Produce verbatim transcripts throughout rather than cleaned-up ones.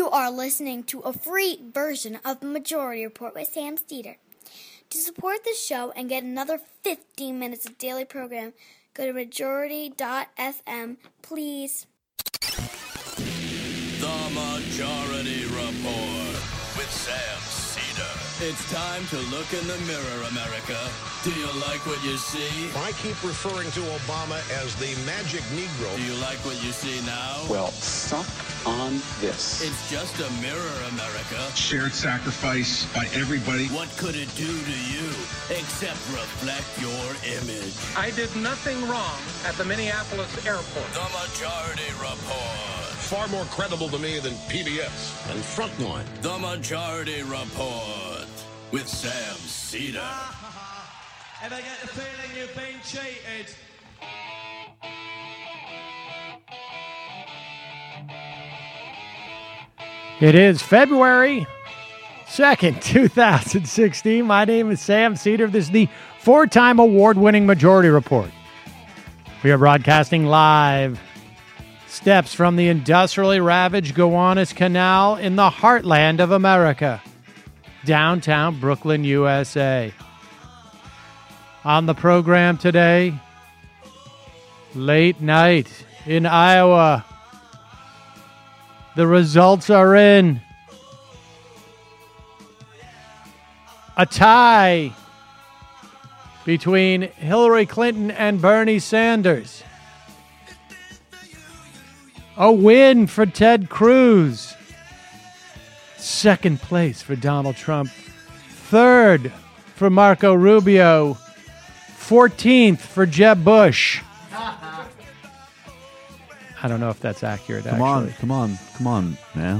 You are listening to a free version of the Majority Report with Sam Steeder. To support the show and get another fifteen minutes of daily program, go to majority dot f m, please. The Majority Report with Sam Steeder. It's time to look in the mirror, America. Do you like what you see? I keep referring to Obama as the magic Negro. Do you like what you see now? Well, suck on this. It's just a mirror, America. Shared sacrifice by everybody. What could it do to you except reflect your image? I did nothing wrong at the Minneapolis airport. The Majority Report. Far more credible to me than P B S and Frontline. The Majority Report with Sam Steeder. Ever get the feeling you've been cheated? It is February second, two thousand sixteen. My name is Sam Steeder. This is the four-time award-winning Majority Report. We are broadcasting live steps from the industrially ravaged Gowanus Canal in the heartland of America, downtown Brooklyn, U S A. On the program today, late night in Iowa. The results are in. A tie between Hillary Clinton and Bernie Sanders. A win for Ted Cruz. Second place for Donald Trump. Third for Marco Rubio. fourteenth for Jeb Bush. I don't know if that's accurate, come actually. Come on, come on, come on, man.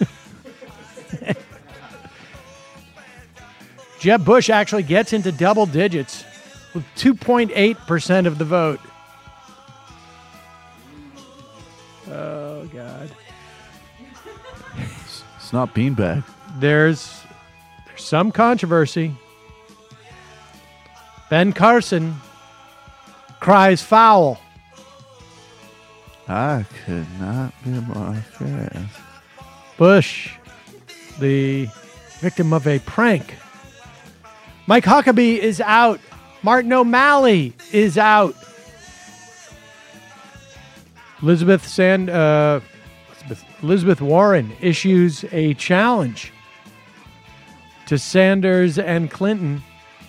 Jeb Bush actually gets into double digits with two point eight percent of the vote. Oh, God. It's not beanbag. There's, there's some controversy. Ben Carson cries foul. I could not be more fast. Bush, the victim of a prank. Mike Huckabee is out. Martin O'Malley is out. Elizabeth Sand, uh, Elizabeth, Elizabeth Warren issues a challenge to Sanders and Clinton.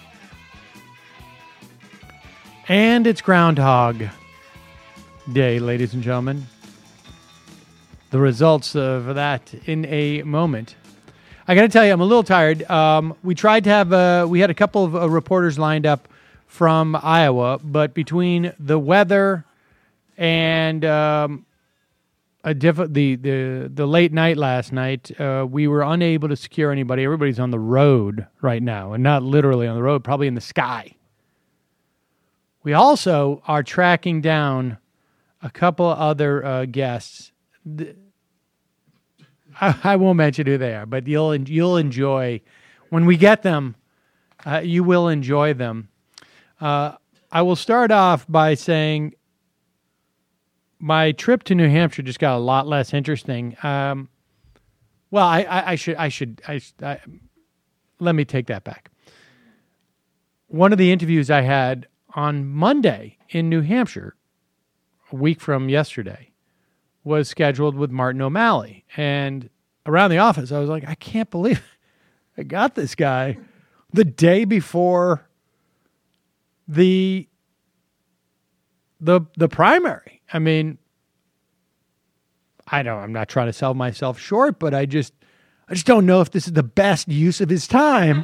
And it's Groundhog Day, ladies and gentlemen. The results of that in a moment. I got to tell you, I'm a little tired. Um, we tried to have, uh, we had a couple of uh, reporters lined up from Iowa, but between the weather and um, a diff- the, the the late night last night, uh, we were unable to secure anybody. Everybody's on the road right now, and not literally on the road, probably in the sky. We also are tracking down a couple other uh, guests. The, I, I won't mention who they are, but you'll you'll enjoy when we get them. Uh, you will enjoy them. Uh, I will start off by saying my trip to New Hampshire just got a lot less interesting. Um, well, I, I, I should I should I, I let me take that back. One of the interviews I had on Monday in New Hampshire, a week from yesterday, was scheduled with Martin O'Malley. And around the office, I was like, I can't believe I got this guy the day before the the the primary. I mean, I don't I'm not trying to sell myself short, but I just I just don't know if this is the best use of his time.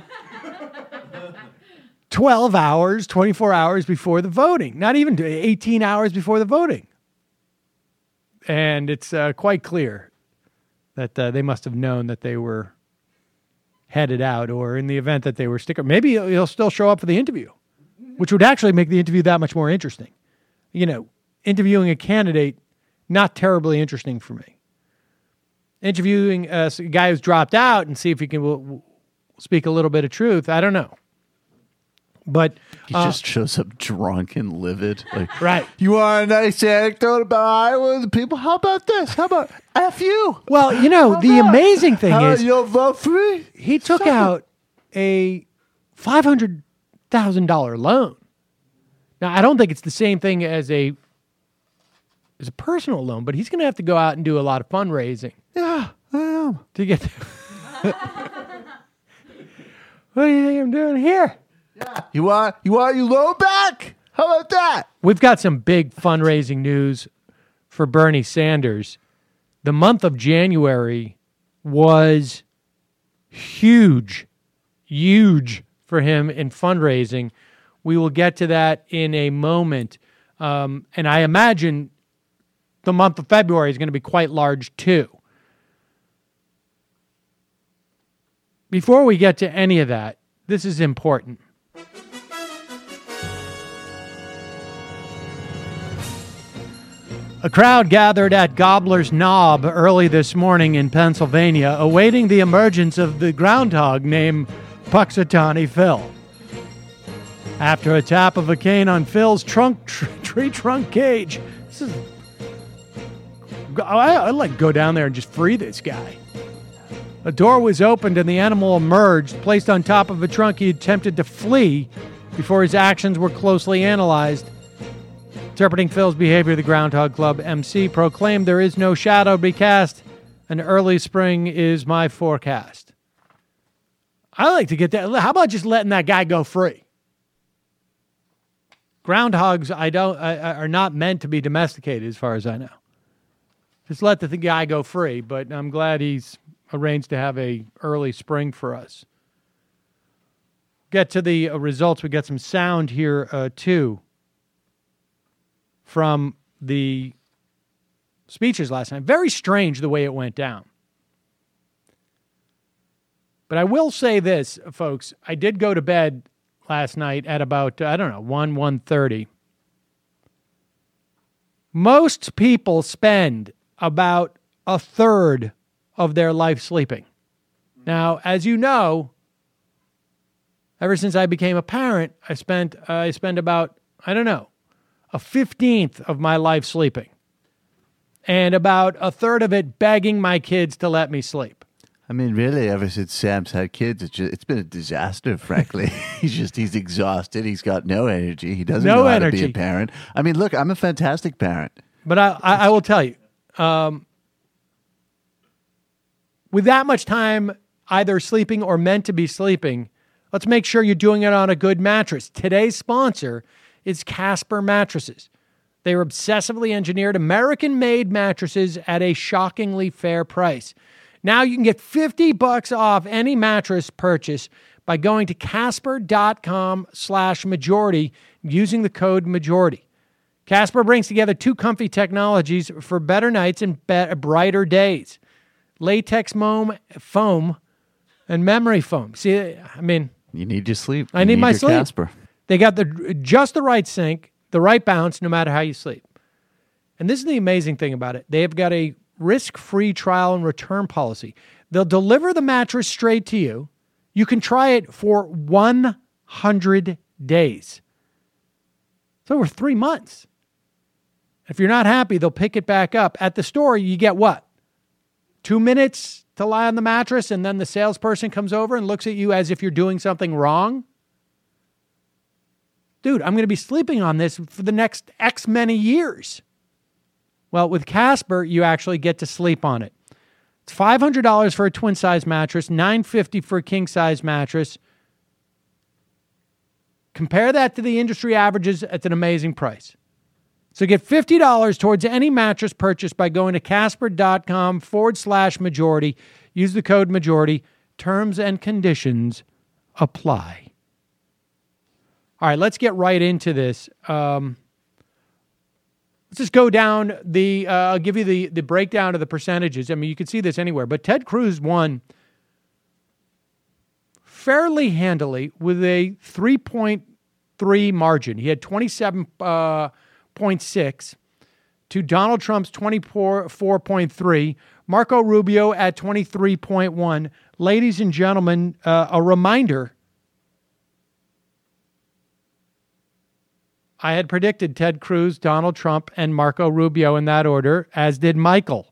twelve hours, twenty-four hours before the voting, not even eighteen hours before the voting. And it's uh, quite clear that uh, they must have known that they were headed out, or in the event that they were sticker. Maybe he'll, he'll still show up for the interview, which would actually make the interview that much more interesting. You know, interviewing a candidate, not terribly interesting for me. Interviewing a guy who's dropped out and see if he can will, will speak a little bit of truth, I don't know. But He uh, just shows up drunk and livid. Like, right. You want a nice anecdote about Iowa? The people? How about this? How about F you? Well, you know, How the about- amazing thing How, is you'll vote for me? he took Suck it. out a five hundred thousand dollars loan. Now, I don't think it's the same thing as a as a personal loan, but he's going to have to go out and do a lot of fundraising Yeah, I am. to get to What do you think I'm doing here? You want you want your loan back? How about that? We've got some big fundraising news for Bernie Sanders. The month of January was huge, huge for him in fundraising. We will get to that in a moment. Um, and I imagine the month of February is going to be quite large too. Before we get to any of that, this is important. A crowd gathered at Gobbler's Knob early this morning in Pennsylvania, awaiting the emergence of the groundhog named Puxatawny Phil. After a tap of a cane on Phil's trunk tr- tree trunk cage, this is, I, I'd like to go down there and just free this guy. A door was opened and the animal emerged. Placed on top of a trunk, he attempted to flee before his actions were closely analyzed. Interpreting Phil's behavior, the Groundhog Club M C proclaimed, "There is no shadow to be cast. An early spring is my forecast." I like to get that. How about just letting that guy go free? Groundhogs, I don't, I, are not meant to be domesticated, as far as I know. Just let the guy go free. But I'm glad he's arranged to have a early spring for us. Get to the uh, results. We got some sound here uh, too from the speeches last night. Very strange the way it went down. But I will say this, folks. I did go to bed last night at about, I don't know, one, one thirty. Most people spend about a third of their life sleeping. Now, as you know, ever since I became a parent, I spent uh, I spend about, I don't know, a fifteenth of my life sleeping. And about a third of it begging my kids to let me sleep. I mean, really, ever since Sam's had kids, it's just, it's been a disaster, frankly. he's just, he's exhausted. He's got no energy. He doesn't No know how energy. to be a parent. I mean, look, I'm a fantastic parent. But I, I, I will tell you, um, with that much time either sleeping or meant to be sleeping, let's make sure you're doing it on a good mattress. Today's sponsor is Casper Mattresses. They are obsessively engineered, American-made mattresses at a shockingly fair price. Now you can get fifty bucks off any mattress purchase by going to Casper.com slash majority using the code majority. Casper brings together two comfy technologies for better nights and be- brighter days. Latex foam, foam, and memory foam. See, I mean, You need your sleep. I You need my your sleep. Casper. They got the just the right sink, the right bounce, no matter how you sleep. And this is the amazing thing about it. They have got a risk-free trial and return policy. They'll deliver the mattress straight to you. You can try it for one hundred days. It's over three months. If you're not happy, they'll pick it back up. At the store, you get what? Two minutes to lie on the mattress, and then the salesperson comes over and looks at you as if you're doing something wrong? Dude, I'm going to be sleeping on this for the next X many years. Well, with Casper, you actually get to sleep on it. It's five hundred dollars for a twin-size mattress, nine hundred fifty dollars for a king-size mattress. Compare that to the industry averages at an amazing price. So get fifty dollars towards any mattress purchase by going to Casper.com forward slash majority. Use the code majority. Terms and conditions apply. All right, let's get right into this. Um, let's just go down the, uh, I'll give you the, the breakdown of the percentages. I mean, you can see this anywhere, but Ted Cruz won fairly handily with a three point three margin. He had twenty-seven point six to Donald Trump's twenty-four point three. Marco Rubio at twenty-three point one. Ladies and gentlemen, uh, a reminder, I had predicted Ted Cruz, Donald Trump, and Marco Rubio in that order, as did Michael.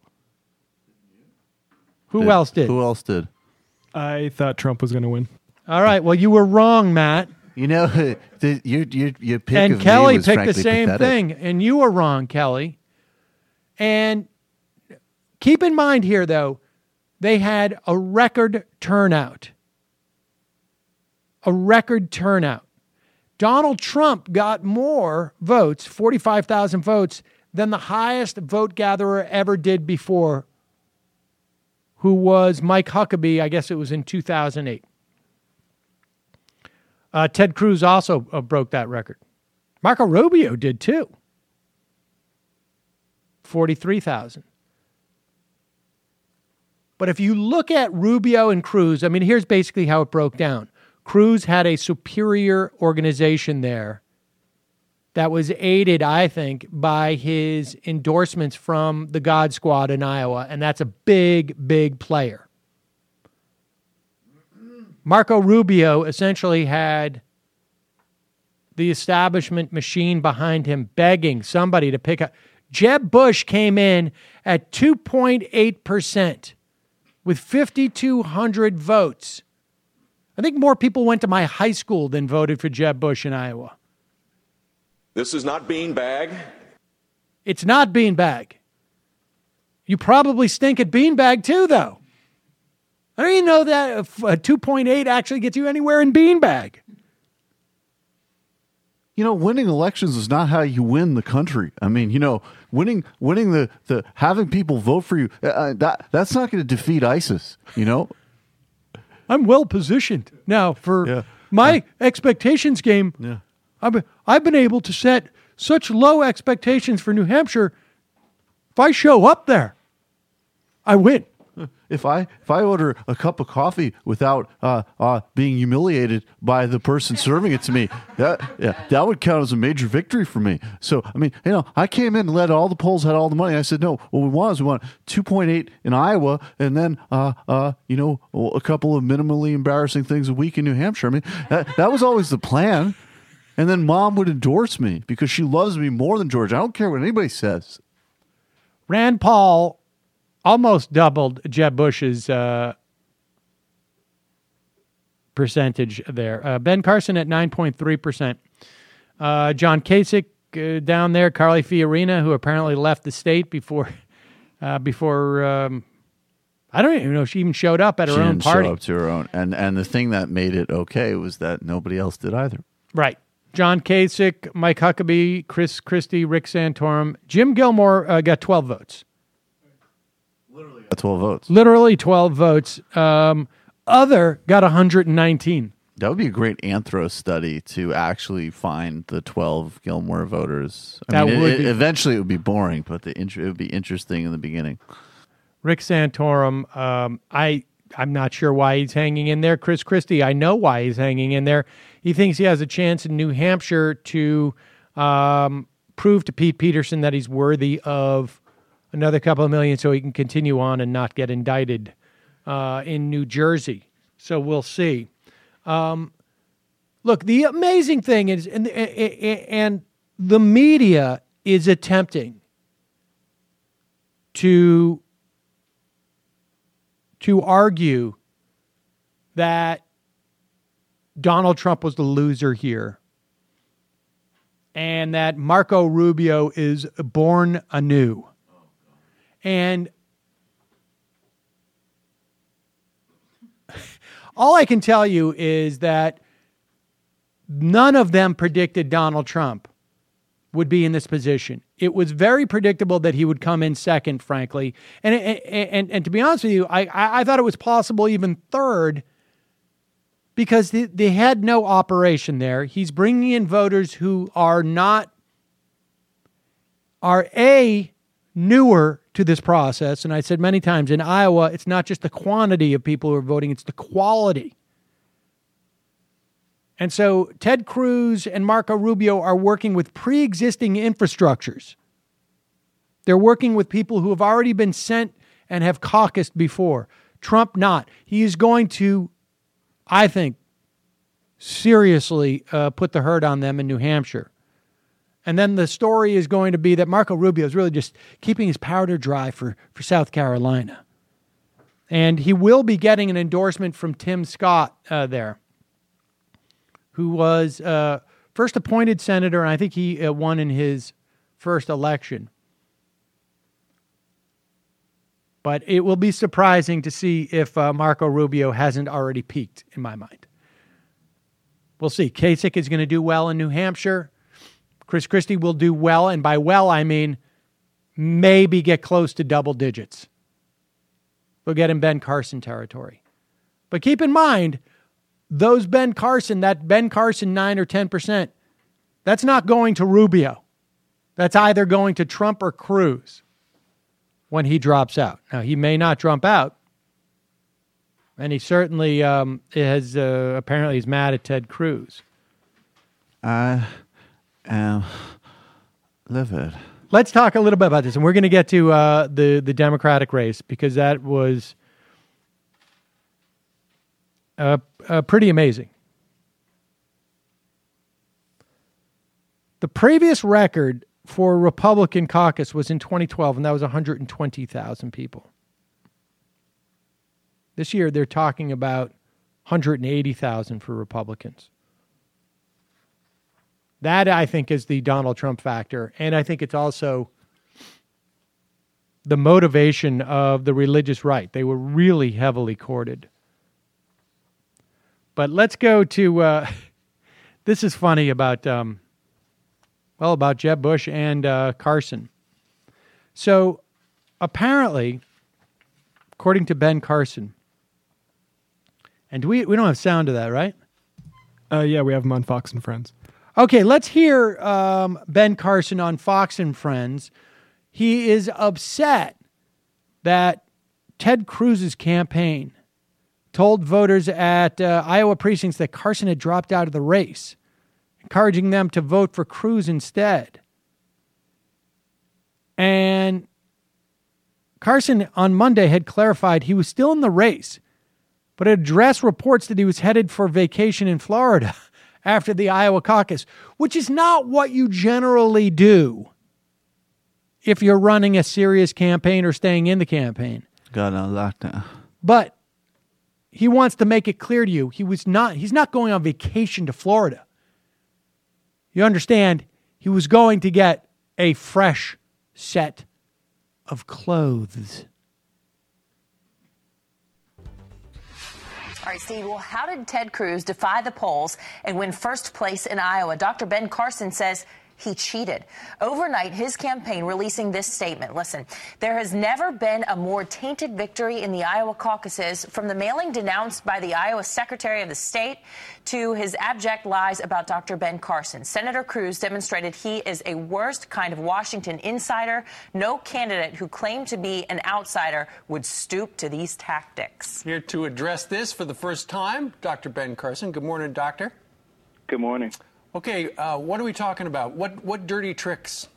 Who Did- else did? Who else did? I thought Trump was going to win. All right. Well, you were wrong, Matt. You know, the, your your your pick And of Kelly me was picked the frankly same pathetic. thing, and you were wrong, Kelly. And keep in mind here, though, they had a record turnout. A record turnout. Donald Trump got more votes, forty-five thousand votes, than the highest vote gatherer ever did before, who was Mike Huckabee. I guess it was in two thousand eight. Uh, Ted Cruz also uh, broke that record. Marco Rubio did too. forty-three thousand. But if you look at Rubio and Cruz, I mean, here's basically how it broke down. Cruz had a superior organization there that was aided, I think, by his endorsements from the God Squad in Iowa, and that's a big, big player. Marco Rubio essentially had the establishment machine behind him begging somebody to pick up. Jeb Bush came in at two point eight percent with five thousand two hundred votes. I think more people went to my high school than voted for Jeb Bush in Iowa. This is not beanbag. It's not beanbag. You probably stink at beanbag too, though. I don't even know that a two point eight actually gets you anywhere in beanbag. You know, winning elections is not how you win the country. I mean, you know, winning, winning the, the having people vote for you, uh, that that's not going to defeat ISIS. You know, I'm well positioned now for Yeah. my expectations game. Yeah. I've I've been able to set such low expectations for New Hampshire. If I show up there, I win. if I if I order a cup of coffee without uh, uh, being humiliated by the person serving it to me, that yeah, that would count as a major victory for me. So I mean, you know, I came in and led all the polls, had all the money. I said, no, what we want is we want two point eight in Iowa, and then uh, uh, you know, a couple of minimally embarrassing things a week in New Hampshire. I mean, that, that was always the plan. And then Mom would endorse me because she loves me more than George. I don't care what anybody says. Rand Paul almost doubled Jeb Bush's uh, percentage there. Uh, Ben Carson at nine point three percent. Uh, John Kasich uh, down there. Carly Fiorina, who apparently left the state before, uh, before um, I don't even know if she even showed up at her She own didn't party. show up to her own. And, and the thing that made it okay was that nobody else did either. Right. John Kasich, Mike Huckabee, Chris Christie, Rick Santorum. Jim Gilmore uh, got twelve votes. Got twelve votes. Literally twelve votes. Um, other got one hundred nineteen. That would be a great anthro study to actually find the twelve Gilmore voters. I That mean, would it, be- it, eventually it would be boring, but the int- it would be interesting in the beginning. Rick Santorum, um, I, I'm not sure why he's hanging in there. Chris Christie, I know why he's hanging in there. He thinks he has a chance in New Hampshire to um, prove to Pete Peterson that he's worthy of another couple of million so he can continue on and not get indicted uh, in New Jersey. So we'll see. Um, look, the amazing thing is, and, and the media is attempting to to argue that Donald Trump was the loser here and that Marco Rubio is born anew. And all I can tell you is that none of them predicted Donald Trump would be in this position. It was very predictable that he would come in second, frankly. And and and, and to be honest with you, I, I thought it was possible even third because they, they had no operation there. He's bringing in voters who are not, are A, newer to this process. And I said many times in Iowa, it's not just the quantity of people who are voting, it's the quality. And so Ted Cruz and Marco Rubio are working with pre-existing infrastructures. They're working with people who have already been sent and have caucused before. Trump not. He is going to, I think, seriously uh, put the hurt on them in New Hampshire. And then the story is going to be that Marco Rubio is really just keeping his powder dry for, for South Carolina. And he will be getting an endorsement from Tim Scott uh, there, who was uh, first appointed senator, and I think he uh, won in his first election. But it will be surprising to see if uh, Marco Rubio hasn't already peaked, in my mind. We'll see. Kasich is going to do well in New Hampshire. Chris Christie will do well, and by well, I mean maybe get close to double digits. We'll get in Ben Carson territory. But keep in mind, those Ben Carson, that Ben Carson nine or ten percent, that's not going to Rubio. That's either going to Trump or Cruz when he drops out. Now, he may not drop out, and he certainly um, has, uh, apparently he's mad at Ted Cruz. I am livid. Let's talk a little bit about this, and we're going to get to uh, the, the Democratic race, because that was uh, uh, pretty amazing. The previous record for Republican caucus was in twenty twelve, and that was one hundred twenty thousand people. This year, they're talking about one hundred eighty thousand for Republicans. That, I think, is the Donald Trump factor. And I think it's also the motivation of the religious right. They were really heavily courted. But let's go to, uh, this is funny about, um, well, about Jeb Bush and uh, Carson. So apparently, according to Ben Carson, and we, we don't have sound of that, right? Uh, yeah, we have him on Fox and Friends. Okay, let's hear um, Ben Carson on Fox and Friends. He is upset that Ted Cruz's campaign told voters at uh, Iowa precincts that Carson had dropped out of the race, encouraging them to vote for Cruz instead. And Carson on Monday had clarified he was still in the race, but addressed reports that he was headed for vacation in Florida after the Iowa caucus, which is not what you generally do if you're running a serious campaign or staying in the campaign. Got on lockdown. But he wants to make it clear to you, he was not, he's not going on vacation to Florida. You understand, he was going to get a fresh set of clothes. All right, Steve, well, how did Ted Cruz defy the polls and win first place in Iowa? Doctor Ben Carson says he cheated. Overnight, his campaign releasing this statement. Listen, there has never been a more tainted victory in the Iowa caucuses, from the mailing denounced by the Iowa Secretary of the State to his abject lies about Doctor Ben Carson. Senator Cruz demonstrated he is a worst kind of Washington insider. No candidate who claimed to be an outsider would stoop to these tactics. Here to address this for the first time, Doctor Ben Carson. Good morning, Doctor. Good morning. Okay, uh, what are we talking about? What what dirty tricks?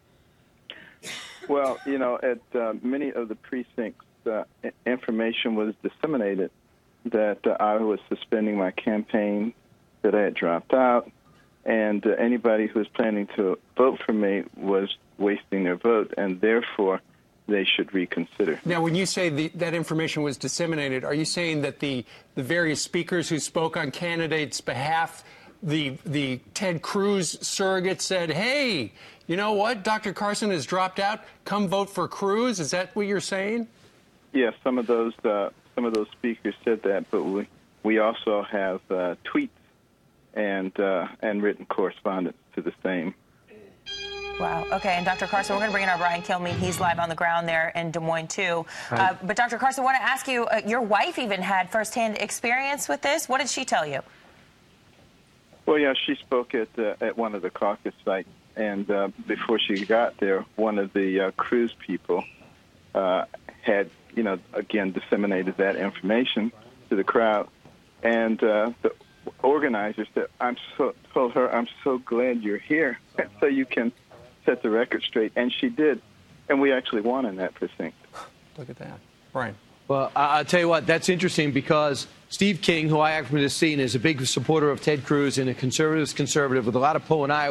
Well, you know, at uh, many of the precincts, uh, information was disseminated that uh, I was suspending my campaign, that I had dropped out, and uh, anybody who was planning to vote for me was wasting their vote, and therefore they should reconsider. Now, when you say the, that information was disseminated, are you saying that the, the various speakers who spoke on candidates' behalf, the the Ted Cruz surrogate said, hey, you know what, Doctor Carson has dropped out, come vote for Cruz? Is that what you're saying? Yes, some of those uh, some of those speakers said that, but we we also have uh, tweets and uh, and written correspondence to the same. Wow. Okay. And Doctor Carson, we're going to bring in our Brian Kilmeade. He's live on the ground there in Des Moines, too. Uh, but Doctor Carson, I want to ask you, uh, your wife even had firsthand experience with this. What did she tell you? Well, yeah, she spoke at uh, at one of the caucus sites, and uh, before she got there, one of the uh, Cruz people uh, had, you know, again disseminated that information to the crowd, and uh, the organizer said, "I'm so told her I'm so glad you're here, so you can set the record straight," and she did, and we actually won in that precinct. Look at that, Brian. Well, I'll tell you what, that's interesting because Steve King, who I actually have seen, is a big supporter of Ted Cruz and a conservative's conservative with a lot of pull in Iowa.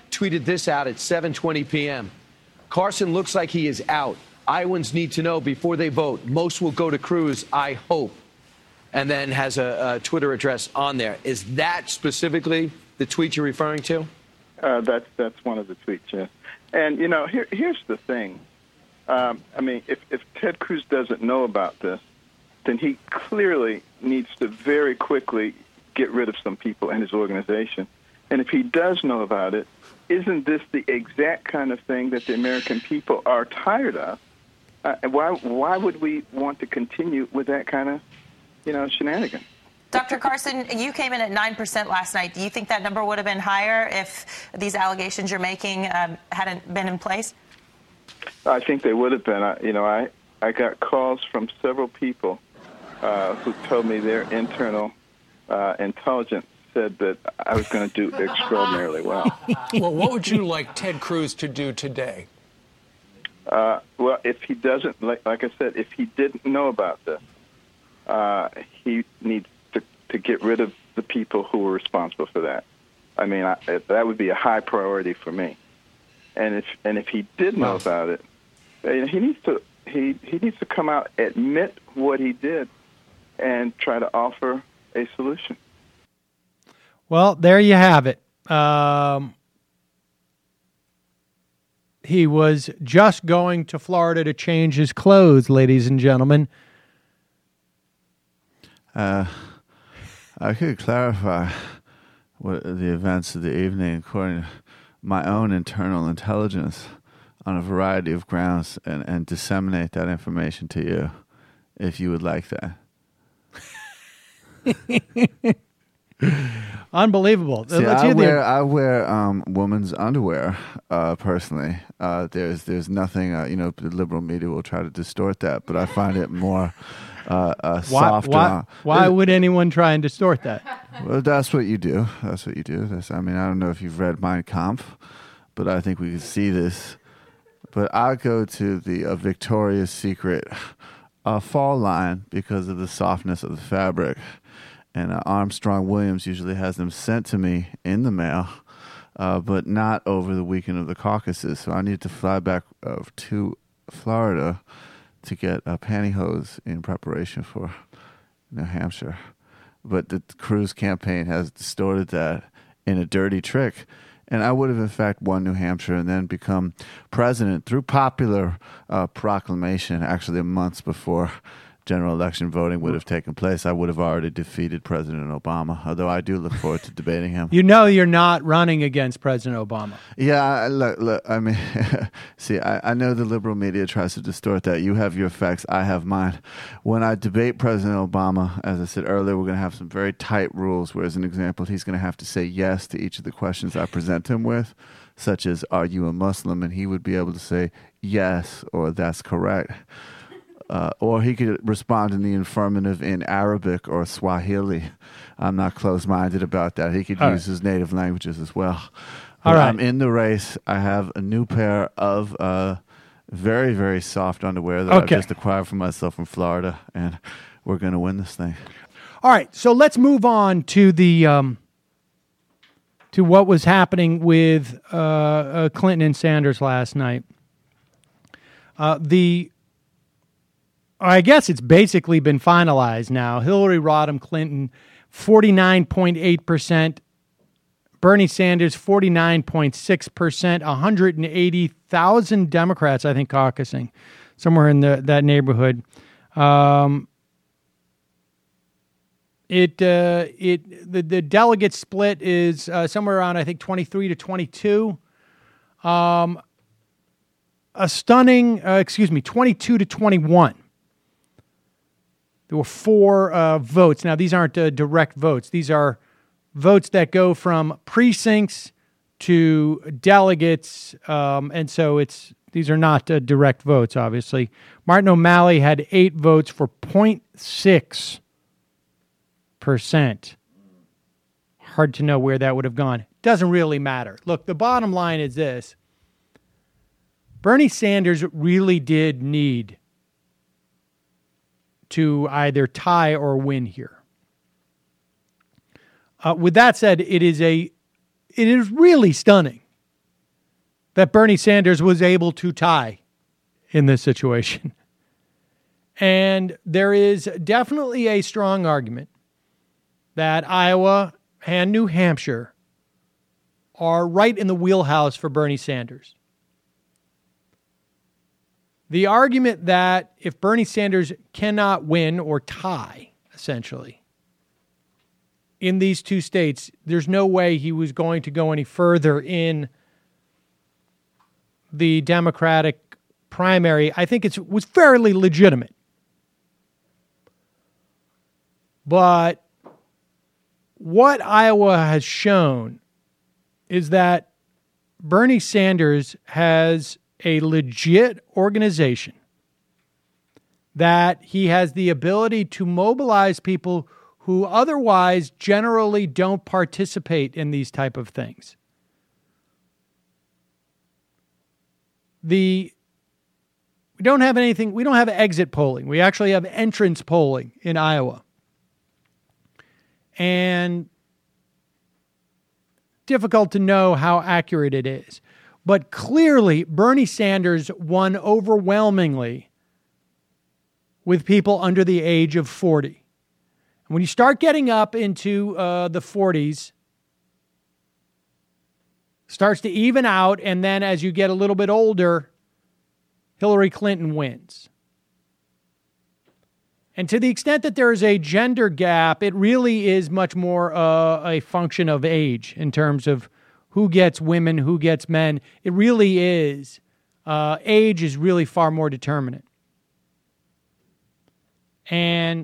tweeted this out at seven twenty p.m. Carson looks like he is out. Iowans need to know before they vote. Most will go to Cruz, I hope. And then has a, a Twitter address on there. Is that specifically the tweet you're referring to? Uh, that's that's one of the tweets, yes. And, you know, here, here's the thing. Um, I mean, if, if Ted Cruz doesn't know about this, then he clearly needs to very quickly get rid of some people in his organization. And if he does know about it, isn't this the exact kind of thing that the American people are tired of? Uh, why why would we want to continue with that kind of, you know, shenanigans? Doctor Carson, you came in at nine percent last night. Do you think that number would have been higher if these allegations you're making um, hadn't been in place? I think they would have been. I, you know, I, I got calls from several people uh, who told me their internal uh, intelligence said that I was going to do extraordinarily well. Well, what would you like Ted Cruz to do today? Uh, well, if he doesn't, like, like I said, if he didn't know about this, uh, he needs to, to get rid of the people who were responsible for that. I mean, I, that would be a high priority for me. And if and if he did know about it, he needs to he, he needs to come out, admit what he did, and try to offer a solution. Well, there you have it. Um, he was just going to Florida to change his clothes, ladies and gentlemen. Uh, I could clarify what the events of the evening according to my own internal intelligence on a variety of grounds and, and disseminate that information to you if you would like that. Unbelievable. See, Let's I hear wear the... I wear um, women's underwear uh, personally. Uh, there's there's nothing uh, you know the liberal media will try to distort that, but I find it more uh, uh, why, soft. Why, why would anyone try and distort that? Well, that's what you do. That's what you do. That's, I mean, I don't know if you've read Mein Kampf, but I think we can see this. But I go to the uh, Victoria's Secret uh, fall line because of the softness of the fabric. And uh, Armstrong Williams usually has them sent to me in the mail, uh, but not over the weekend of the caucuses. So I need to fly back uh, to Florida to get uh, pantyhose in preparation for New Hampshire. But the Cruz campaign has distorted that in a dirty trick. And I would have, in fact, won New Hampshire and then become president through popular uh, proclamation, actually months before general election voting would have taken place. I would have already defeated President Obama, although I do look forward to debating him. You know you're not running against President Obama. Yeah, I- look, look I mean, see, I, I know the liberal media tries to distort that. You have your facts, I have mine. When I debate President Obama, as I said earlier, we're going to have some very tight rules, where, as an example, he's going to have to say yes to each of the questions I present him with, such as, are you a Muslim? And he would be able to say yes, or that's correct. Uh, or he could respond in the affirmative in Arabic or Swahili. I'm not closed-minded about that. He could All use right. his native languages as well. All But right. I'm in the race. I have a new pair of uh, very, very soft underwear that Okay. I've just acquired for myself from Florida, and we're going to win this thing. All right, so let's move on to the um, to what was happening with uh, uh, Clinton and Sanders last night. Uh, the I guess it's basically been finalized now. Hillary Rodham Clinton, forty-nine point eight percent. Bernie Sanders, forty-nine point six percent. one hundred eighty thousand Democrats, I think, caucusing, somewhere in the, that neighborhood. Um, it uh, it the, the delegate split is uh, somewhere around, I think, twenty-three to twenty-two. Um, a stunning, uh, excuse me, twenty-two to twenty-one. There were four uh, votes. Now, these aren't uh, direct votes. These are votes that go from precincts to delegates, um, and so it's these are not uh, direct votes, obviously. Martin O'Malley had eight votes for zero point six percent. Hard to know where that would have gone. Doesn't really matter. Look, the bottom line is this. Bernie Sanders really did need to either tie or win here. Uh, with that said, it is a, it is really stunning that Bernie Sanders was able to tie in this situation. And there is definitely a strong argument that Iowa and New Hampshire are right in the wheelhouse for Bernie Sanders. The argument that if Bernie Sanders cannot win or tie, essentially, in these two states, there's no way he was going to go any further in the Democratic primary, I think it was fairly legitimate. But what Iowa has shown is that Bernie Sanders has a legit organization, that he has the ability to mobilize people who otherwise generally don't participate in these type of things. The we don't have anything, we don't have exit polling. We actually have entrance polling in Iowa. And difficult to know how accurate it is. But clearly, Bernie Sanders won overwhelmingly with people under the age of forty. And when you start getting up into uh, the forties, starts to even out, and then as you get a little bit older, Hillary Clinton wins. And to the extent that there is a gender gap, it really is much more uh, a function of age in terms of who gets women, who gets men. It really is. Uh, age is really far more determinant. And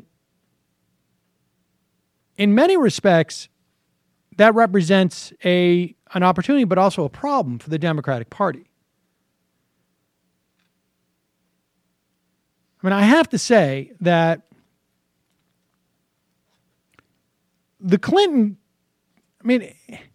in many respects, that represents a an opportunity, but also a problem for the Democratic Party. I mean, I have to say that the Clinton, I mean,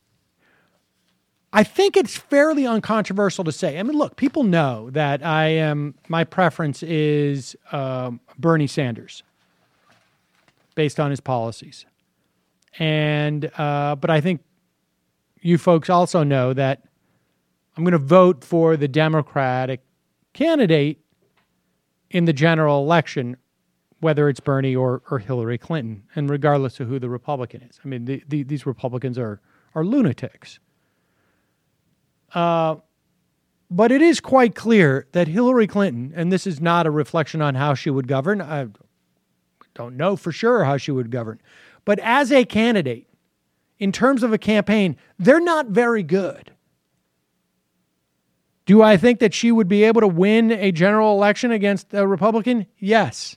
I think it's fairly uncontroversial to say. I mean, look, people know that I am, my preference is um, Bernie Sanders based on his policies. And, uh, but I think you folks also know that I'm going to vote for the Democratic candidate in the general election, whether it's Bernie or, or Hillary Clinton, and regardless of who the Republican is. I mean, the, the, these Republicans are are lunatics. Uh, but it is quite clear that Hillary Clinton, and this is not a reflection on how she would govern, I don't know for sure how she would govern, but as a candidate, in terms of a campaign, they're not very good. Do I think that she would be able to win a general election against a Republican? Yes.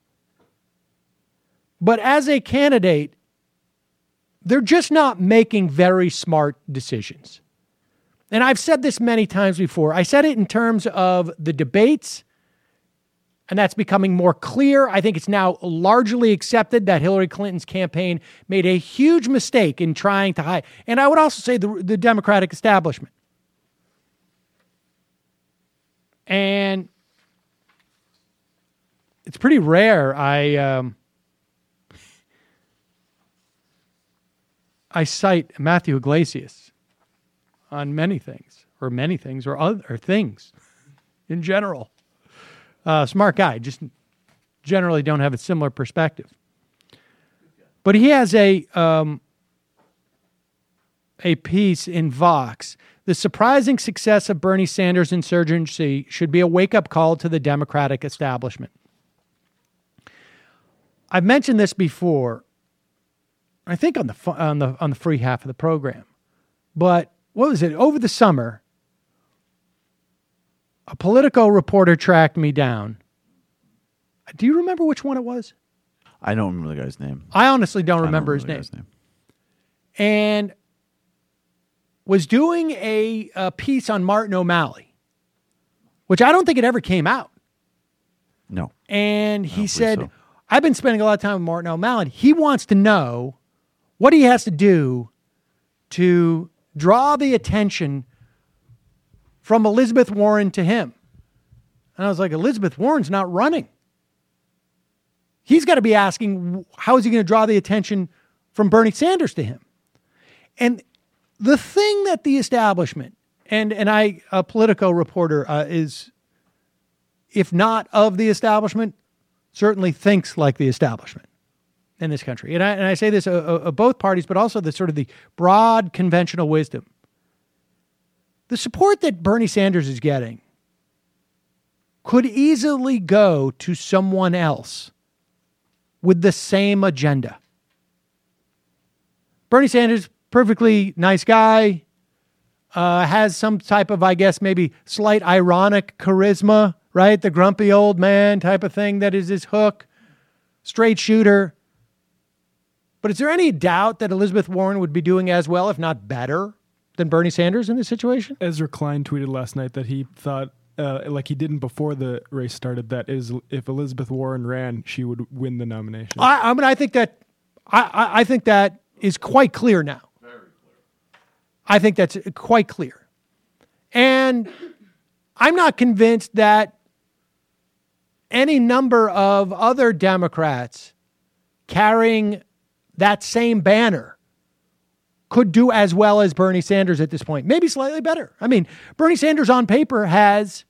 But as a candidate, they're just not making very smart decisions. And I've said this many times before. I said it in terms of the debates, and that's becoming more clear. I think it's now largely accepted that Hillary Clinton's campaign made a huge mistake in trying to hide. And I would also say the, the Democratic establishment. And it's pretty rare. I um, I cite Matthew Iglesias on many things, or many things, or other things in general. Uh, smart guy, just generally don't have a similar perspective. But he has a um, a piece in Vox. The surprising success of Bernie Sanders' insurgency should be a wake-up call to the Democratic establishment. I've mentioned this before, I think on the on the on the free half of the program. But what was it? Over the summer, a Politico reporter tracked me down. Do you remember which one it was? I don't remember the guy's name. I honestly don't remember, I don't remember his name. name. And was doing a, a piece on Martin O'Malley, which I don't think it ever came out. No. And he said, so. I've been spending a lot of time with Martin O'Malley. He wants to know what he has to do to draw the attention from Elizabeth Warren to him. And I was like, Elizabeth Warren's not running. He's got to be asking, how is he going to draw the attention from Bernie Sanders to him? And the thing that the establishment and and I, a Politico reporter, uh, is, if not of the establishment, certainly thinks like the establishment in this country. And I, and I say this of uh, uh, both parties, but also the sort of the broad conventional wisdom. The support that Bernie Sanders is getting could easily go to someone else with the same agenda. Bernie Sanders, perfectly nice guy, uh, has some type of, I guess, maybe slight ironic charisma, right? The grumpy old man type of thing that is his hook, straight shooter. But is there any doubt that Elizabeth Warren would be doing as well, if not better, than Bernie Sanders in this situation? Ezra Klein tweeted last night that he thought, uh, like he didn't before the race started, that is, if Elizabeth Warren ran, she would win the nomination. I, I mean, I think that, I, I, I think that is quite clear now. Very clear. I think that's quite clear. And I'm not convinced that any number of other Democrats carrying that same banner could do as well as Bernie Sanders at this point. Maybe slightly better. I mean, Bernie Sanders on paper has,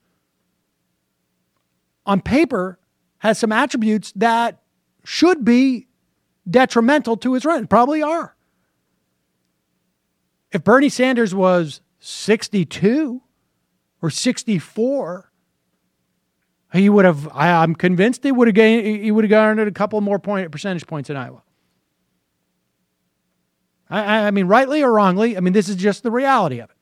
on paper, has some attributes that should be detrimental to his run. Probably are. If Bernie Sanders was sixty-two or sixty-four, he would have, I, I'm convinced he would have gained, he would have garnered a couple more point, percentage points in Iowa. I, I mean, rightly or wrongly, I mean, this is just the reality of it.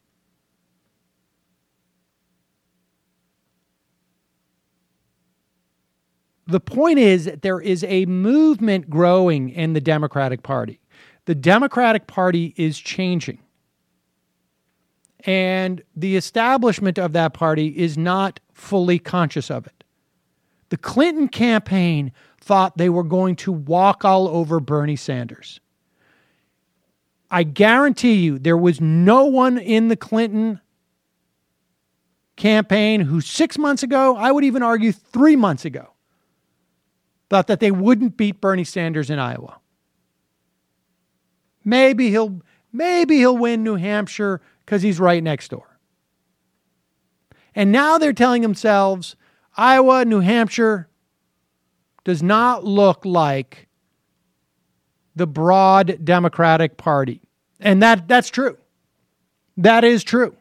The point is that there is a movement growing in the Democratic Party. The Democratic Party is changing. And the establishment of that party is not fully conscious of it. The Clinton campaign thought they were going to walk all over Bernie Sanders. I guarantee you there was no one in the Clinton campaign who six months ago, I would even argue three months ago, thought that they wouldn't beat Bernie Sanders in Iowa. Maybe he'll maybe he'll win New Hampshire because he's right next door. And now they're telling themselves, Iowa, New Hampshire does not look like the broad Democratic Party. And that that's true. That is true.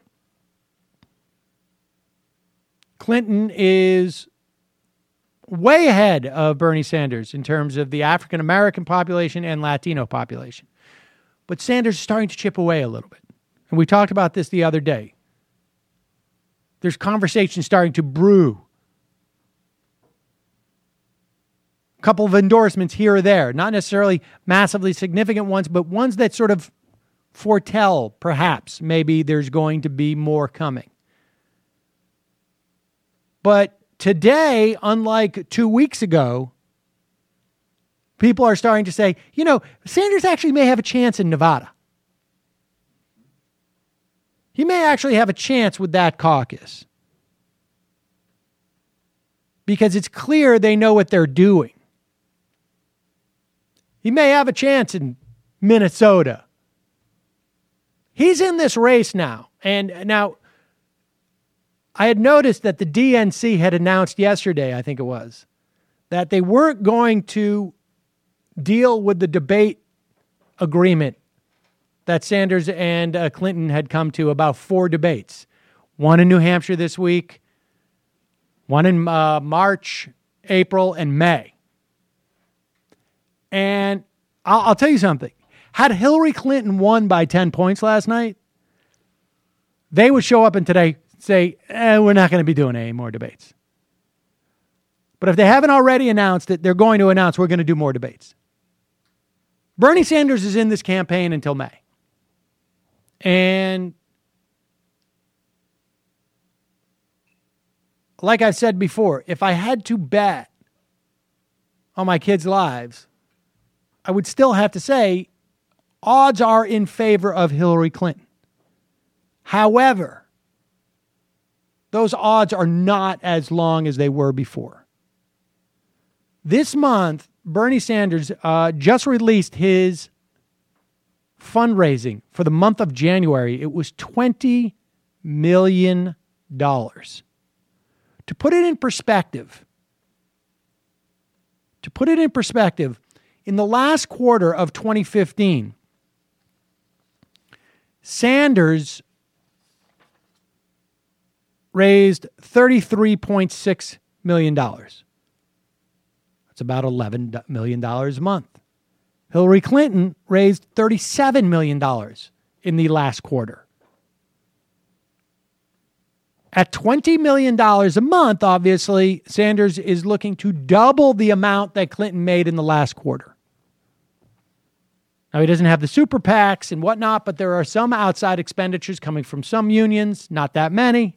Clinton is way ahead of Bernie Sanders in terms of the African American population and Latino population. But Sanders is starting to chip away a little bit. And we talked about this the other day. There's conversation starting to brew. A couple of endorsements here or there, not necessarily massively significant ones, but ones that sort of foretell, perhaps, maybe there's going to be more coming. But today, unlike two weeks ago, people are starting to say, you know, Sanders actually may have a chance in Nevada. He may actually have a chance with that caucus. Because it's clear they know what they're doing. He may have a chance in Minnesota. He's in this race now. And now, I had noticed that the D N C had announced yesterday, I think it was, that they weren't going to deal with the debate agreement that Sanders and uh, Clinton had come to about four debates. One in New Hampshire this week, one in uh, March, April, and May. And I'll, I'll tell you something. Had Hillary Clinton won by ten points last night, they would show up and today say, eh, we're not going to be doing any more debates. But if they haven't already announced it, they're going to announce we're going to do more debates. Bernie Sanders is in this campaign until May. And like I've said before, if I had to bet on my kids' lives, I would still have to say odds are in favor of Hillary Clinton. However, those odds are not as long as they were before. This month, Bernie Sanders uh, just released his fundraising for the month of January. It was twenty million dollars. To put it in perspective, to put it in perspective, in the last quarter of twenty fifteen, Sanders raised thirty-three point six million dollars. That's about eleven million dollars a month. Hillary Clinton raised thirty-seven million dollars in the last quarter. At twenty million dollars a month, obviously, Sanders is looking to double the amount that Clinton made in the last quarter. Now, he doesn't have the super PACs and whatnot, but there are some outside expenditures coming from some unions, not that many.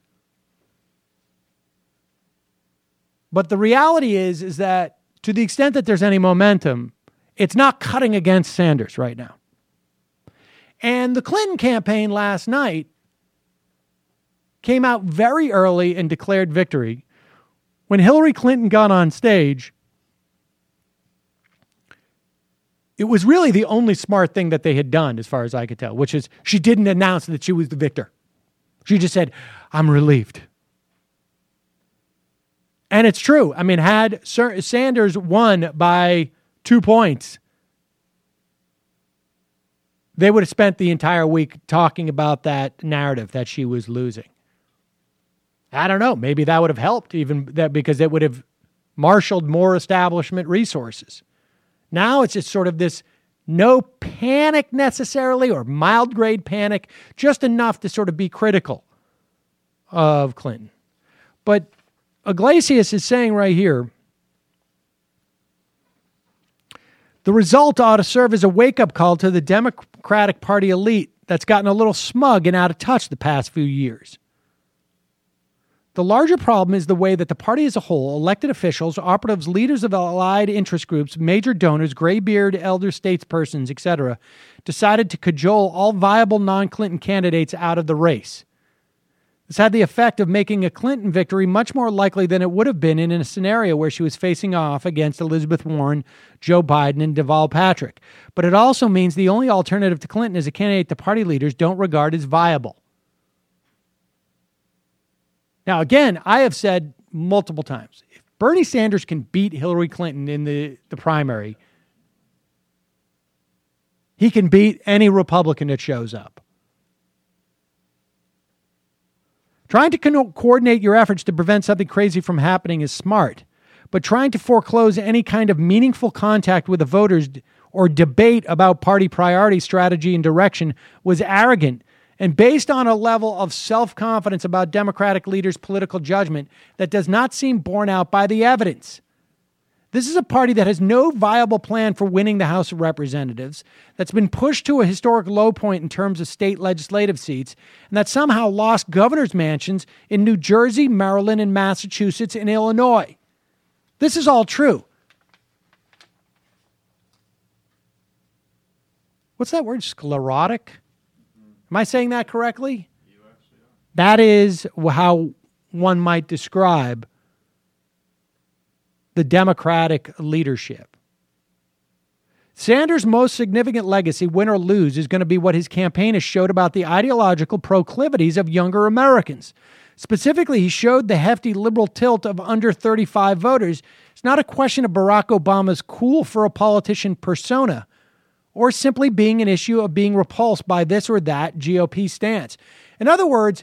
But the reality is, is that to the extent that there's any momentum, it's not cutting against Sanders right now. And the Clinton campaign last night came out very early and declared victory. When Hillary Clinton got on stage, it was really the only smart thing that they had done, as far as I could tell, which is she didn't announce that she was the victor. She just said, I'm relieved. And it's true. I mean, had Sanders won by two points, they would have spent the entire week talking about that narrative that she was losing. I don't know. Maybe that would have helped, even that, because it would have marshaled more establishment resources. Now it's just sort of this no panic necessarily, or mild grade panic, just enough to sort of be critical of Clinton. But Iglesias is saying right here, the result ought to serve as a wake-up call to the Democratic Party elite that's gotten a little smug and out of touch the past few years. The larger problem is the way that the party as a whole, elected officials, operatives, leaders of allied interest groups, major donors, graybeard, elder statespersons, et cetera, decided to cajole all viable non-Clinton candidates out of the race. This had the effect of making a Clinton victory much more likely than it would have been in a scenario where she was facing off against Elizabeth Warren, Joe Biden, and Deval Patrick. But it also means the only alternative to Clinton is a candidate the party leaders don't regard as viable. Now, again, I have said multiple times, if Bernie Sanders can beat Hillary Clinton in the, the primary, he can beat any Republican that shows up. Trying to co- coordinate your efforts to prevent something crazy from happening is smart, but trying to foreclose any kind of meaningful contact with the voters or debate about party priority, strategy, and direction was arrogant and based on a level of self-confidence about Democratic leaders' political judgment that does not seem borne out by the evidence. This is a party that has no viable plan for winning the House of Representatives, that's been pushed to a historic low point in terms of state legislative seats, and that somehow lost governor's mansions in New Jersey, Maryland, and Massachusetts, and Illinois. This is all true. What's that word? Sclerotic? Am I saying that correctly? That is how one might describe the Democratic leadership. Sanders' most significant legacy, win or lose, is going to be what his campaign has showed about the ideological proclivities of younger Americans. Specifically, he showed the hefty liberal tilt of under thirty-five voters. It's not a question of Barack Obama's cool for a politician persona, or simply being an issue of being repulsed by this or that G O P stance. In other words,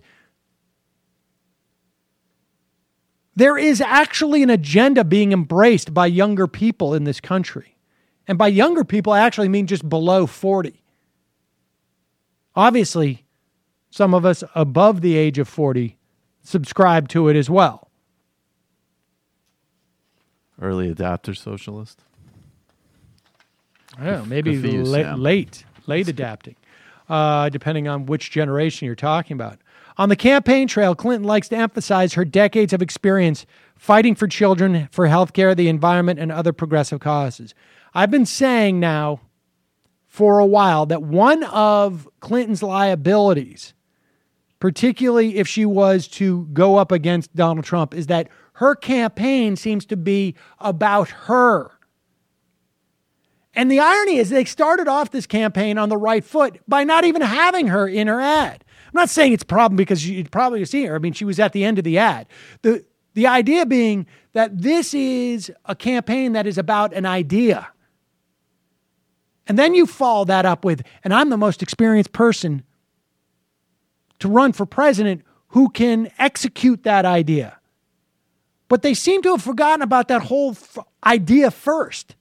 there is actually an agenda being embraced by younger people in this country. And by younger people, I actually mean just below forty. Obviously, some of us above the age of forty subscribe to it as well. Early adapter socialist. I don't know, maybe Good for you, la- Sam. late, late adapting, uh, depending on which generation you're talking about. On the campaign trail, Clinton likes to emphasize her decades of experience fighting for children, for healthcare, the environment, and other progressive causes. I've been saying now for a while that one of Clinton's liabilities, particularly if she was to go up against Donald Trump, is that her campaign seems to be about her. And the irony is they started off this campaign on the right foot by not even having her in her ad. not saying it's a problem because you probably see her. I mean, she was at the end of the ad. The the idea being that this is a campaign that is about an idea. And then you follow that up with, and I'm the most experienced person to run for president who can execute that idea. But they seem to have forgotten about that whole f- idea first.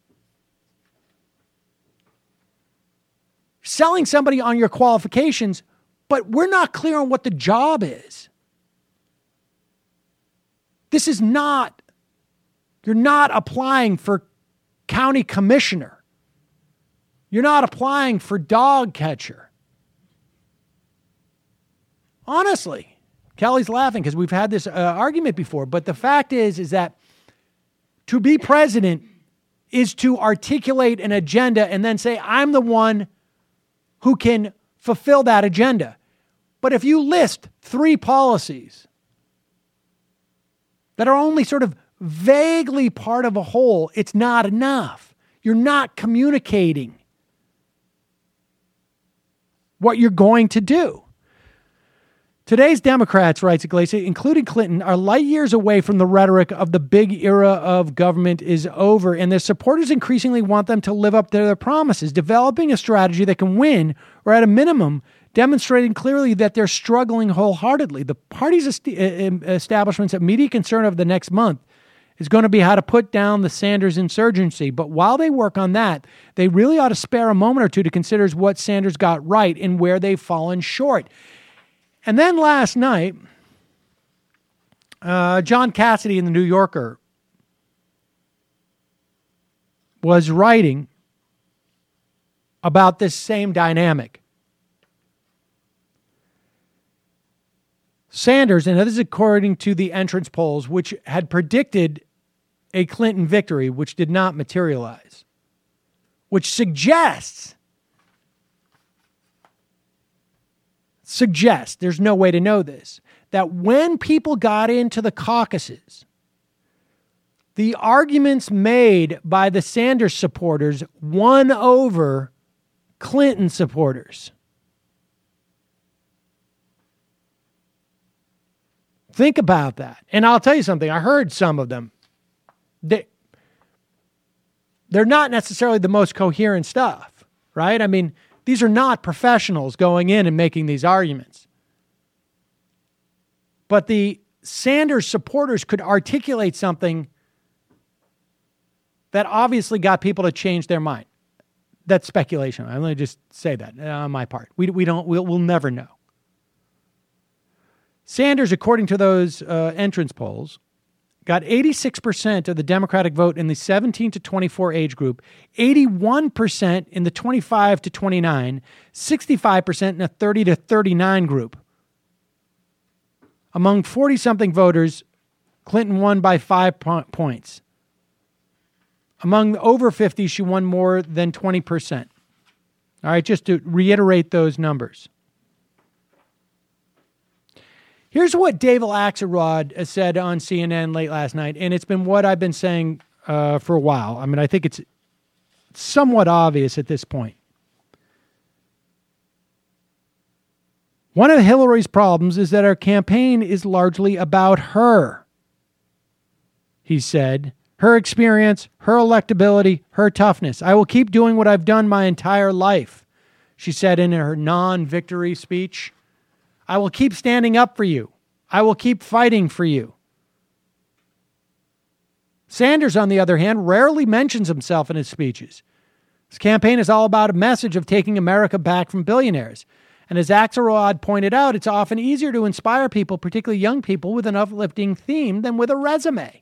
Selling somebody on your qualifications, but we're not clear on what the job is. This is not, you're not applying for county commissioner. You're not applying for dog catcher. Honestly, Kelly's laughing because we've had this uh, argument before, but the fact is, is that to be president is to articulate an agenda and then say, I'm the one who can fulfill that agenda. But if you list three policies that are only sort of vaguely part of a whole, it's not enough. You're not communicating what you're going to do. Today's Democrats, writes Iglesias, including Clinton, are light years away from the rhetoric of the big era of government is over, and their supporters increasingly want them to live up to their promises, developing a strategy that can win, or at a minimum, demonstrating clearly that they're struggling wholeheartedly. The party's est- establishment's immediate concern over the next month is going to be how to put down the Sanders insurgency. But while they work on that, they really ought to spare a moment or two to consider what Sanders got right and where they've fallen short. And then last night, uh, John Cassidy in the New Yorker was writing about this same dynamic. Sanders, and this is according to the entrance polls, which had predicted a Clinton victory, which did not materialize, which suggests suggests, there's no way to know this, that when people got into the caucuses, the arguments made by the Sanders supporters won over Clinton supporters. Think about that. And I'll tell you something, I heard some of them. They, they're not necessarily the most coherent stuff, right? I mean, these are not professionals going in and making these arguments. But the Sanders supporters could articulate something that obviously got people to change their mind. That's speculation. I'm going to just say that on my part. We we don't we'll, we'll never know. Sanders, according to those uh, entrance polls, got eighty-six percent of the Democratic vote in the seventeen to twenty-four age group, eighty-one percent in the twenty-five to twenty-nine, sixty-five percent in the thirty to thirty-nine group. Among forty-something voters, Clinton won by five po- points. Among the over fifty, she won more than twenty percent. All right, just to reiterate those numbers. Here's what David Axelrod said on C N N late last night, and it's been what I've been saying uh, for a while. I mean, I think it's somewhat obvious at this point. One of Hillary's problems is that her campaign is largely about her, he said. Her experience, her electability, her toughness. I will keep doing what I've done my entire life, she said in her non-victory speech. I will keep standing up for you. I will keep fighting for you. Sanders, on the other hand, rarely mentions himself in his speeches. His campaign is all about a message of taking America back from billionaires. And as Axelrod pointed out, it's often easier to inspire people, particularly young people, with an uplifting theme than with a resume.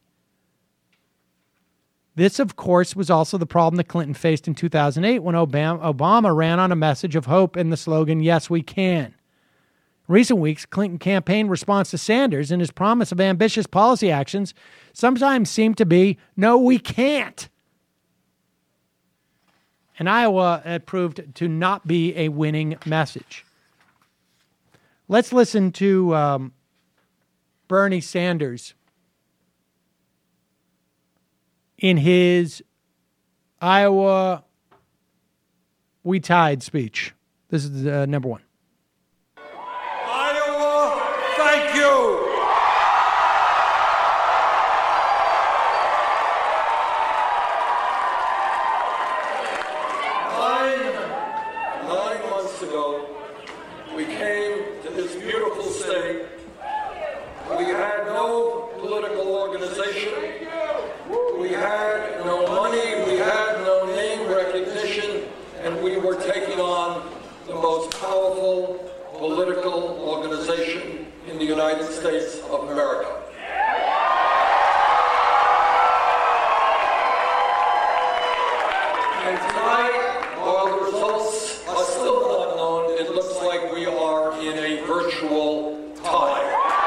This, of course, was also the problem that Clinton faced in two thousand eight when Obama, Obama ran on a message of hope and the slogan, "Yes, we can." In recent weeks, Clinton campaign response to Sanders and his promise of ambitious policy actions sometimes seemed to be, "No, we can't." And Iowa had proved to not be a winning message. Let's listen to um, Bernie Sanders in his Iowa We Tied speech. This is uh, number one. months ago, we came to this beautiful state. We had no political organization. We had no money. We had no name recognition. And we were taking on the most powerful political organization in the United States of America. And tonight, while the results are still not known, it looks like we are in a virtual tie.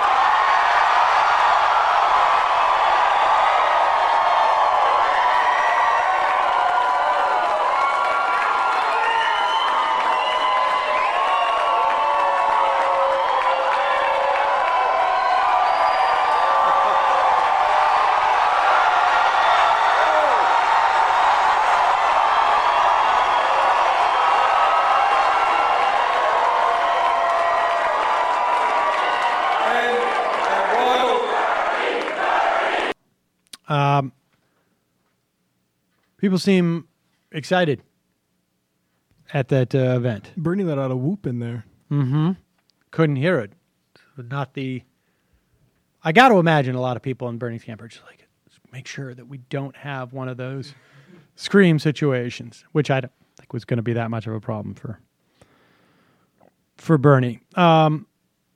Um, people seem excited at that uh, event. Bernie let out a whoop in there. Mm-hmm. Couldn't hear it. Not the. I got to imagine a lot of people in Bernie's camp are just like, make sure that we don't have one of those scream situations, which I don't think was going to be that much of a problem for for Bernie. Um,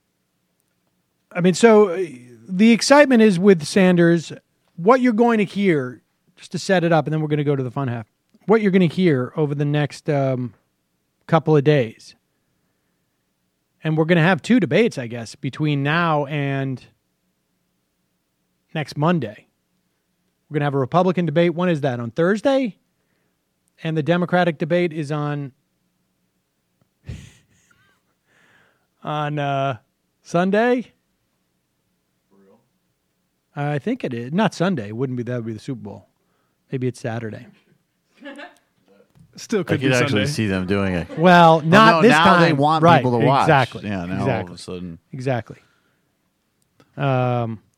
I mean, so the excitement is with Sanders. What you're going to hear, just to set it up, and then we're going to go to the fun half, what you're going to hear over the next um, couple of days. And we're going to have two debates, I guess, between now and next Monday. We're going to have a Republican debate. When is that? On Thursday? And the Democratic debate is on on uh, Sunday? I think it is. Not Sunday. It wouldn't be. That would be the Super Bowl. Maybe it's Saturday. Still could I could be actually Sunday. see them doing it. Well, not no, this now time. they want right. people to watch. Exactly. Yeah, now exactly. all of a sudden. Exactly. Um,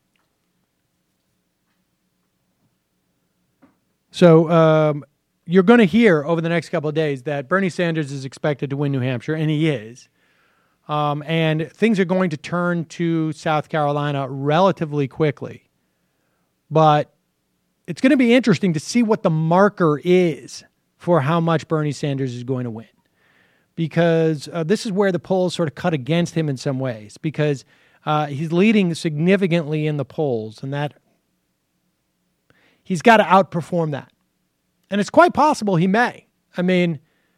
so um, you're going to hear over the next couple of days that Bernie Sanders is expected to win New Hampshire, and he is. Um, and things are going to turn to South Carolina relatively quickly. But it's going to be interesting to see what the marker is for how much Bernie Sanders is going to win. Because uh, this is where the polls sort of cut against him in some ways. Because uh, he's leading significantly in the polls, and that he's got to outperform that. And it's quite possible he may. I mean,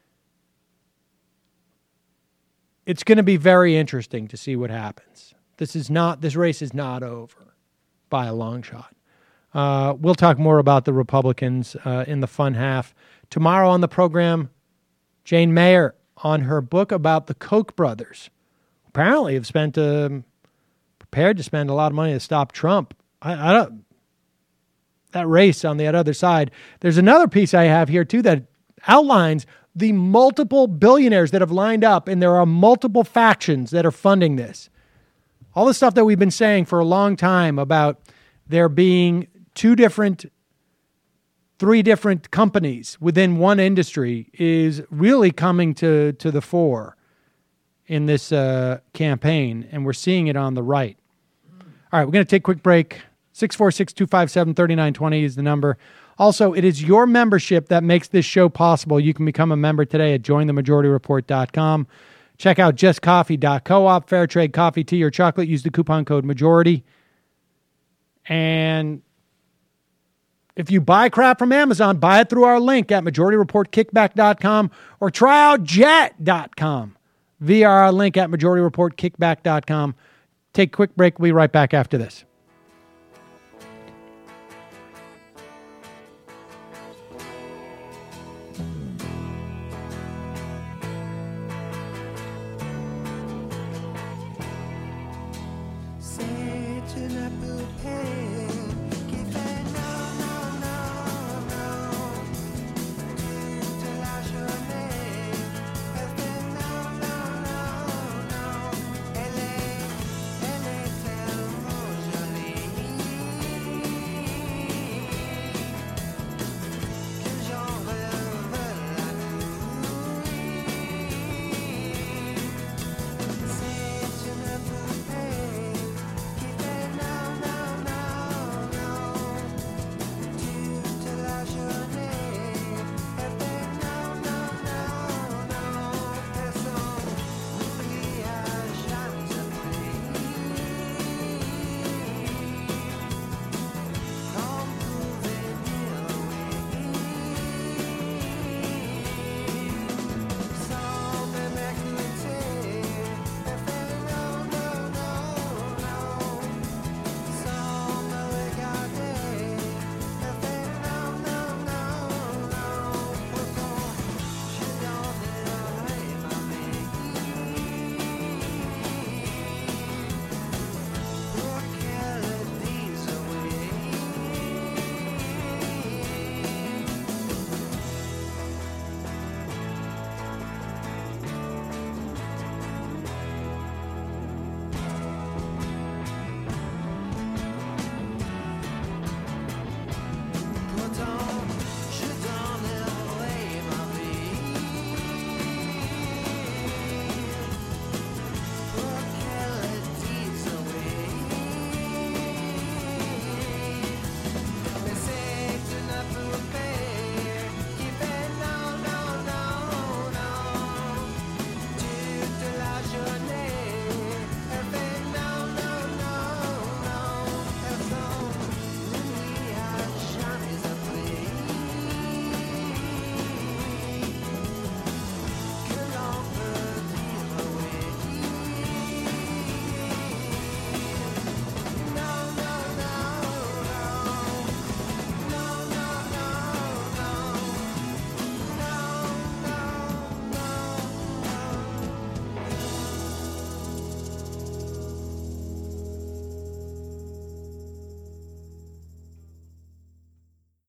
it's going to be very interesting to see what happens. This is not, this race is not over by a long shot. Uh, we'll talk more about the Republicans uh, in the fun half. Tomorrow on the program, Jane Mayer on her book about the Koch brothers. Apparently have spent, um, prepared to spend a lot of money to stop Trump. I, I don't, that race on the other side. There's another piece I have here too that outlines the multiple billionaires that have lined up, and there are multiple factions that are funding this. All the stuff that we've been saying for a long time about there being two different, three different companies within one industry is really coming to, to the fore in this uh, campaign, and we're seeing it on the right. All right, we're going to take a quick break. six four six, two five seven, three nine two zero is the number. Also, it is your membership that makes this show possible. You can become a member today at join the majority report dot com. Check out just coffee dot coop, fair trade coffee, tea, or chocolate. Use the coupon code MAJORITY. And if you buy crap from Amazon, buy it through our link at majority report kickback dot com or try out jet dot com via our link at majority report kickback dot com. Take a quick break. We'll be right back after this.